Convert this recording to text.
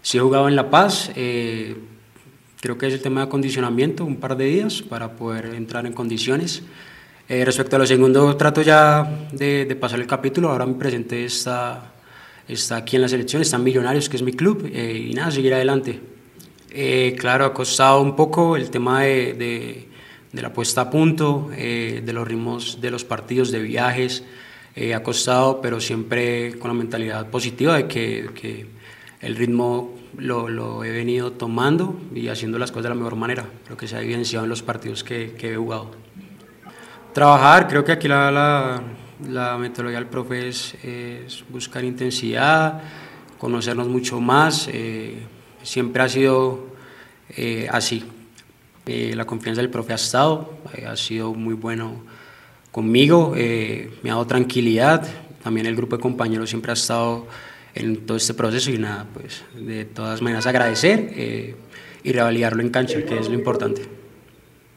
Sí he jugado en La Paz, creo que es el tema de acondicionamiento, un par de días para poder entrar en condiciones. Respecto a lo segundo, trato ya de pasar el capítulo, ahora mi presente está aquí en la selección, está en Millonarios, que es mi club, y nada, seguir adelante. Claro, ha costado un poco el tema de la puesta a punto, de los ritmos de los partidos, de viajes, ha costado, pero siempre con la mentalidad positiva de que el ritmo lo he venido tomando y haciendo las cosas de la mejor manera, lo que se ha evidenciado en los partidos que he jugado. Trabajar, creo que aquí la metodología del profe es buscar intensidad, conocernos mucho más, siempre ha sido así. La confianza del profe ha sido muy bueno conmigo, me ha dado tranquilidad, también el grupo de compañeros siempre ha estado en todo este proceso y nada, pues de todas maneras agradecer y revalidarlo en cancha, que es lo importante.